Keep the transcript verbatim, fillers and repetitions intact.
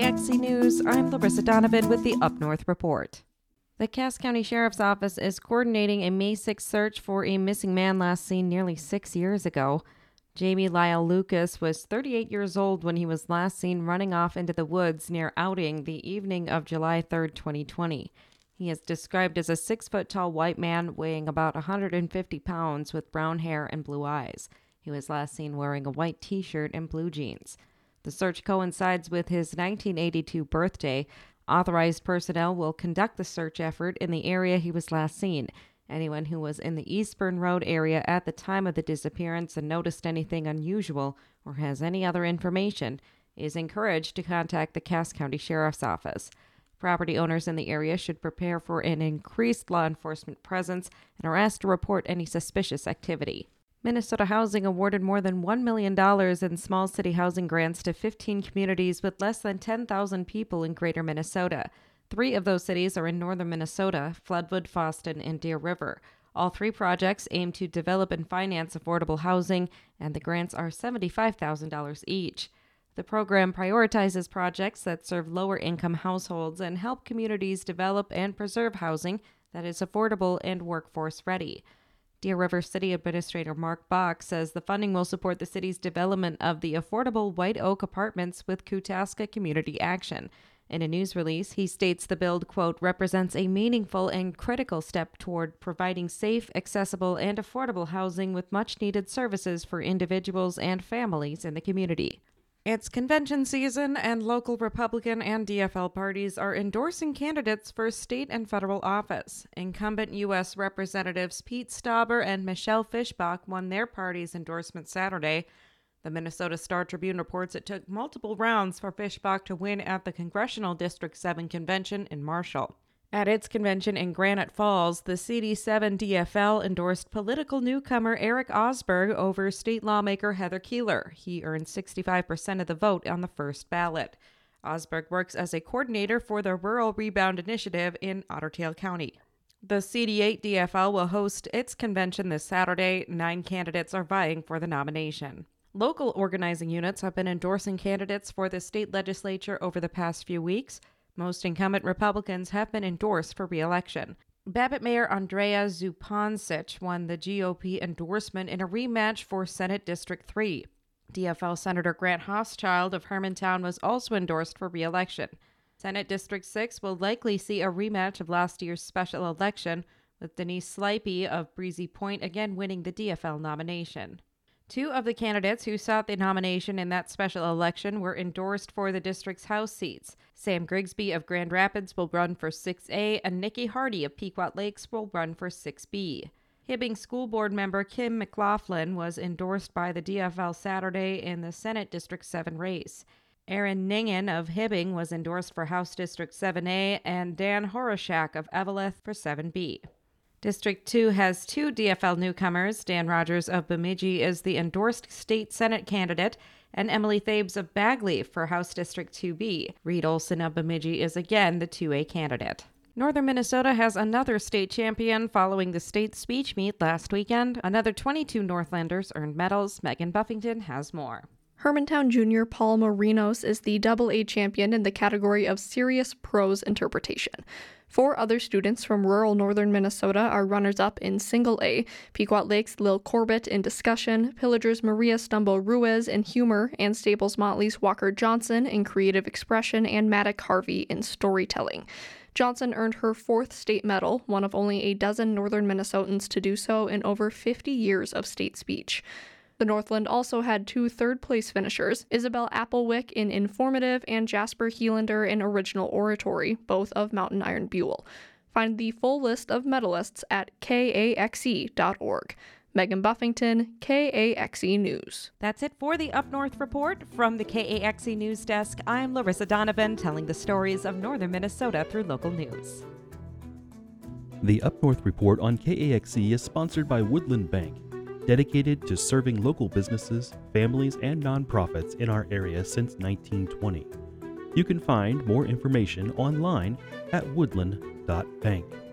X C News, I'm Larissa Donovan with the Up North Report. The Cass County Sheriff's Office is coordinating a May sixth search for a missing man last seen nearly six years ago. Jamie Lyle Lucas was thirty-eight years old when he was last seen running off into the woods near Outing the evening of July third, twenty twenty. He is described as a six-foot-tall white man weighing about one hundred fifty pounds with brown hair and blue eyes. He was last seen wearing a white t-shirt and blue jeans. The search coincides with his nineteen eighty-two birthday. Authorized personnel will conduct the search effort in the area he was last seen. Anyone who was in the Eastburn Road area at the time of the disappearance and noticed anything unusual or has any other information is encouraged to contact the Cass County Sheriff's Office. Property owners in the area should prepare for an increased law enforcement presence and are asked to report any suspicious activity. Minnesota Housing awarded more than one million dollars in small city housing grants to fifteen communities with less than ten thousand people in greater Minnesota. Three of those cities are in northern Minnesota: Floodwood, Fosston, and Deer River. All three projects aim to develop and finance affordable housing, and the grants are seventy-five thousand dollars each. The program prioritizes projects that serve lower-income households and help communities develop and preserve housing that is affordable and workforce-ready. Deer River City Administrator Mark Bach says the funding will support the city's development of the affordable White Oak apartments with Kutaska Community Action. In a news release, he states the build, quote, represents a meaningful and critical step toward providing safe, accessible, and affordable housing with much-needed services for individuals and families in the community. It's convention season, and local Republican and D F L parties are endorsing candidates for state and federal office. Incumbent U S Representatives Pete Stauber and Michelle Fischbach won their party's endorsement Saturday. The Minnesota Star Tribune reports it took multiple rounds for Fischbach to win at the Congressional District seven convention in Marshall. At its convention in Granite Falls, the C D seven D F L endorsed political newcomer Eric Osberg over state lawmaker Heather Keeler. He earned sixty-five percent of the vote on the first ballot. Osberg works as a coordinator for the Rural Rebound Initiative in Otter Tail County. The C D eight D F L will host its convention this Saturday. Nine candidates are vying for the nomination. Local organizing units have been endorsing candidates for the state legislature over the past few weeks. Most incumbent Republicans have been endorsed for re-election. Babbitt Mayor Andrea Zupancic won the G O P endorsement in a rematch for Senate District three. D F L Senator Grant Hochschild of Hermantown was also endorsed for re-election. Senate District six will likely see a rematch of last year's special election, with Denise Slipey of Breezy Point again winning the D F L nomination. Two of the candidates who sought the nomination in that special election were endorsed for the district's House seats. Sam Grigsby of Grand Rapids will run for six A, and Nikki Hardy of Pequot Lakes will run for six B. Hibbing School Board member Kim McLaughlin was endorsed by the D F L Saturday in the Senate District seven race. Aaron Ningen of Hibbing was endorsed for House District seven A, and Dan Horoshak of Eveleth for seven B. District two has two D F L newcomers. Dan Rogers of Bemidji is the endorsed state Senate candidate, and Emily Thabes of Bagley for House District two B. Reed Olson of Bemidji is again the two A candidate. Northern Minnesota has another state champion following the state speech meet last weekend. Another twenty-two Northlanders earned medals. Megan Buffington has more. Hermantown junior Paul Marinos is the double A champion in the category of serious prose interpretation. Four other students from rural northern Minnesota are runners-up in single A: Pequot Lakes' Lil Corbett in discussion, Pillager's Maria Stumbo Ruiz in humor, and Staples Motley's Walker Johnson in creative expression, and Maddock Harvey in storytelling. Johnson earned her fourth state medal, one of only a dozen northern Minnesotans to do so in over fifty years of state speech. The Northland also had two third-place finishers, Isabel Applewick in informative and Jasper Heelander in original oratory, both of Mountain Iron Buell. Find the full list of medalists at K A X E dot org. Megan Buffington, K A X E News. That's it for the Up North Report. From the K A X E News Desk, I'm Larissa Donovan, telling the stories of northern Minnesota through local news. The Up North Report on K A X E is sponsored by Woodland Bank, dedicated to serving local businesses, families, and nonprofits in our area since nineteen twenty. You can find more information online at woodland dot bank.